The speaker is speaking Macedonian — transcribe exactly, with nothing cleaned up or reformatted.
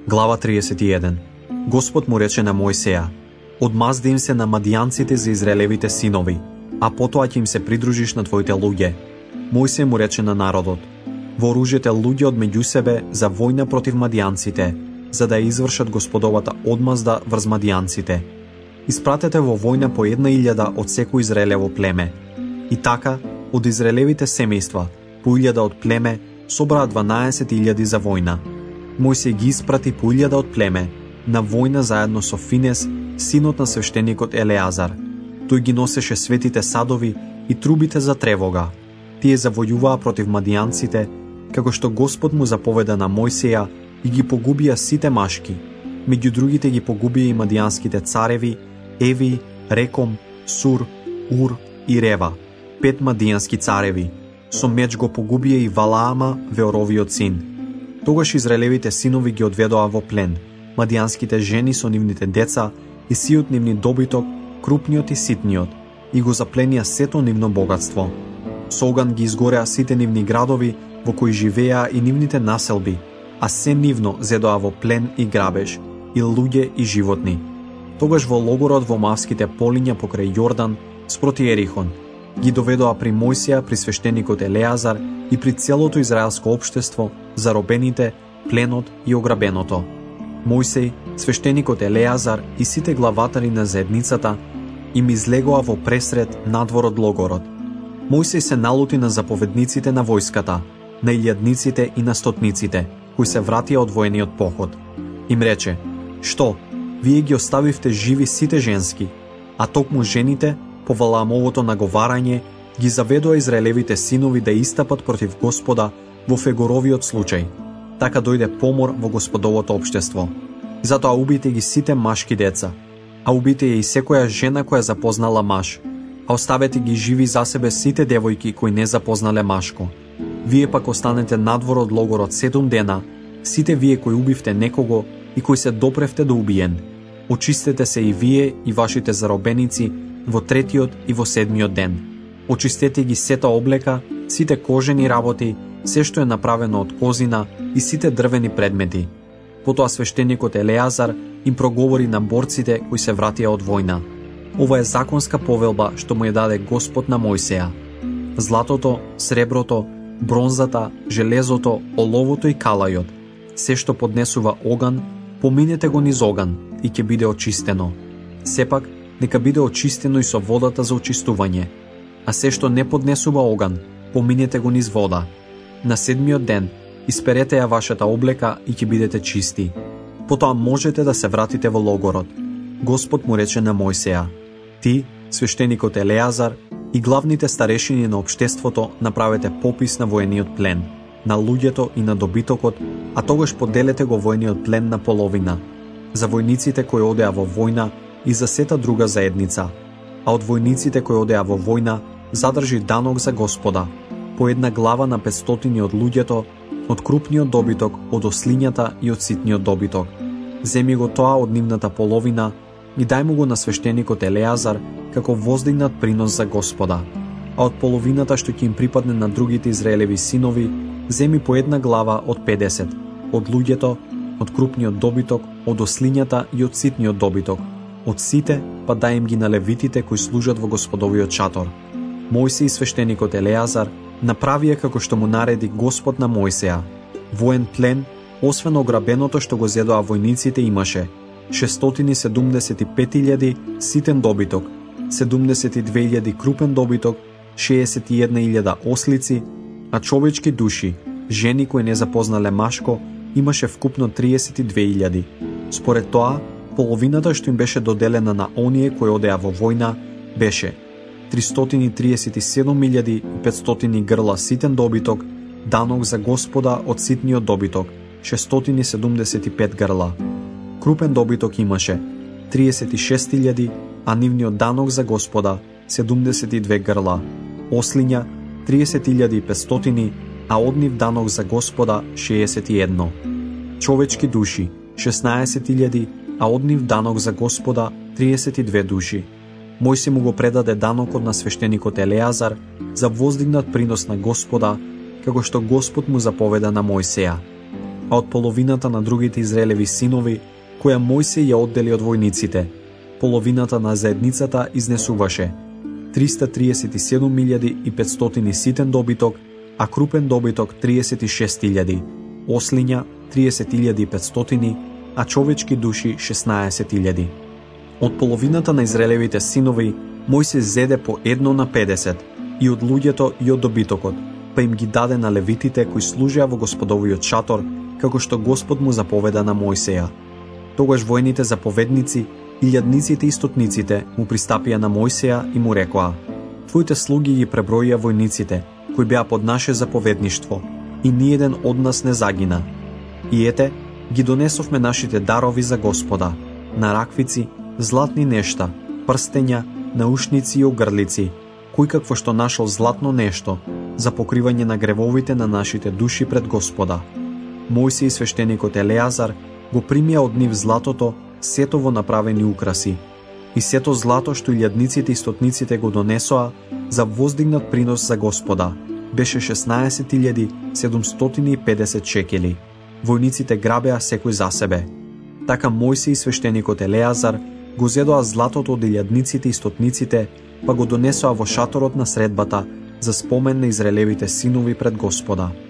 Глава триесет и еден. Господ му рече на Мојсеја: Одмазди им се на мадијанците за Израелевите синови, а потоа ќе им се придружиш на твоите луѓе. Мојсеј му рече на народот: Вооружете луѓе од меѓу себе за војна против мадијанците, за да ја извршат Господовата одмазда врз мадијанците. Испратете во војна по една илјада од секој Израелево племе. И така, од Израелевите семејства, по илјада од племе, собраа дванаесет илјади за војна. Мојсеј ги испрати по илјада од племе на војна заедно со Финес, синот на свештеникот Елеазар. Тој ги носеше светите садови и трубите за тревога. Тие завојуваа против мадијанците, како што Господ му заповеда на Мојсеја, и ги погубија сите машки. Меѓу другите ги погубија и мадијанските цареви Еви, Реком, Сур, Ур и Рева, пет мадијански цареви. Со меч го погубија и Валаама, Веоровиот син. Тогаш израелевите синови ги одведоа во плен мадијанските жени со нивните деца и сиот нивни добиток, крупниот и ситниот, и го запленија сето нивно богатство. Со оган ги изгореа сите нивни градови во кои живееа и нивните населби, а се нивно зедоа во плен и грабеж, и луѓе и животни. Тогаш во логорот во Моавските полиња покрај Јордан, спроти Ерихон, ги доведоа при Мојсеја, при свештеникот Елеазар и при целото израелско општество, заробените, пленот и ограбеното. Мојсеј, свештеникот Елеазар и сите главатари на заедницата им излегоа во пресред надвор од логорот. Мојсеј се налути на заповедниците на војската, на илјадниците и на стотниците, кои се вратија од војниот поход. Им рече: Што, вие ги оставивте живи сите женски, а токму жените, по Валаамовото наговарање, ги заведоа израелевите синови да истапат против Господа во Фегоровиот случај. Така дојде помор во Господовото општество. Затоа убите ги сите машки деца, а убите ја и секоја жена која запознала маж, а оставете ги живи за себе сите девојки кои не запознале машко. Вие пак останете надвор од логорот седум дена, сите вие кои убивте некого и кои се допревте до убиен. Очистете се и вие и вашите заробеници во третиот и во седмиот ден. Очистете ги сета облека, сите кожени работи, се што е направено од козина и сите дрвени предмети. Потоа свештеникот Елеазар им проговори на борците кои се вратија од војна. Ова е законска повелба што му ја даде Господ на Мојсеја. Златото, среброто, бронзата, железото, оловото и калајот, се што поднесува оган, поминете го низ оган и ќе биде очистено. Сепак, нека биде очистено и со водата за очистување. А се што не поднесува оган, поминете го низ вода. На седмиот ден, исперете ја вашата облека и ќе бидете чисти. Потоа можете да се вратите во логорот. Господ му рече на Мојсеја: Ти, свештеникот Елеазар и главните старешини на општеството направете попис на војниот плен, на луѓето и на добитокот, а тогаш поделете го војниот плен на половина, за војниците кои одеа во војна и за сета друга заедница, а од војниците кои одеа во војна задржи данок за Господа, по една глава на петстотини од луѓето, од крупниот добиток, од ослињата и од ситниот добиток. Земи го тоа од нивната половина и дај му го на свештеникот Елеазар како воздигнат принос за Господа. А од половината што ќе им припадне на другите израелеви синови, земи по една глава од педесет, од луѓето, од крупниот добиток, од ослињата и од ситниот добиток. Од сите, па дај им ги на левитите кои служат во Господовиот шатор. Мојсеј и свештеникот Елеазар направија како што му нареди Господ на Мојсеја. Воен плен, освен ограбеното што го зедоа војниците, имаше шестстотини седумдесет и пет илјади ситен добиток, седумдесет и две илјади крупен добиток, шеесет и една илјада ослици, а човечки души, жени кои не запознале машко, имаше вкупно триесет и две илјади. Според тоа, половината што им беше доделена на оние кои одеа во војна беше тристоти и триесет и седум илјади и петстотини грла ситен добиток, данок за Господа од ситниот добиток, шестстотини седумдесет и пет грла. Крупен добиток имаше триесет и шест илјади, а нивниот данок за Господа седумдесет и две грла. Ослиња триесет илјади и петстотини, а од нив данок за Господа шеесет и едно. Човечки души шеснаесет илјади, а од нив данок за Господа триесет и две души. Мојсеј му го предаде данокот на свештеникот Елеазар за воздигнат принос на Господа, како што Господ му заповеда на Мојсеја. а од половината на другите Израелеви синови, која Мојсей ја оддели од војниците, половината на заедницата изнесуваше триста триесет и седум милијади и петстотини ситен добиток, а крупен добиток триесет и шест илјади, ослиња триесет илјади и петстотини, а човечки души шеснаесет илјади. Од половината на Израелевите синови Мојсей зеде по едно на педесет, и од луѓето и од добитокот, па им ги даде на левитите кои служеа во Господовиот шатор, како што Господ му заповеда на Мојсеја. Тогаш војните заповедници, илјадниците и стотниците му пристапија на Мојсеја и му рекоа: Твоите слуги ги преброија војниците, кои беа под наше заповедништво, и ниеден од нас не загина. И ете, ги донесовме нашите дарови за Господа, на раквици, златни нешта, прстења, наушници и огрлици, кој какво што нашол златно нешто, за покривање на гревовите на нашите души пред Господа. Мојсей и свештеникот Елеазар го примија од нив златото, сето во направени украси, и сето злато што илјадниците и стотниците го донесоа за воздигнат принос за Господа, беше шеснаесет илјади седумстотини и педесет шекели. Војниците грабеа секој за себе. Така Мојсей и свештеникот Елеазар го зедоа златото од илјадниците и стотниците, па го донесоа во шаторот на средбата за спомен на Израелевите синови пред Господа.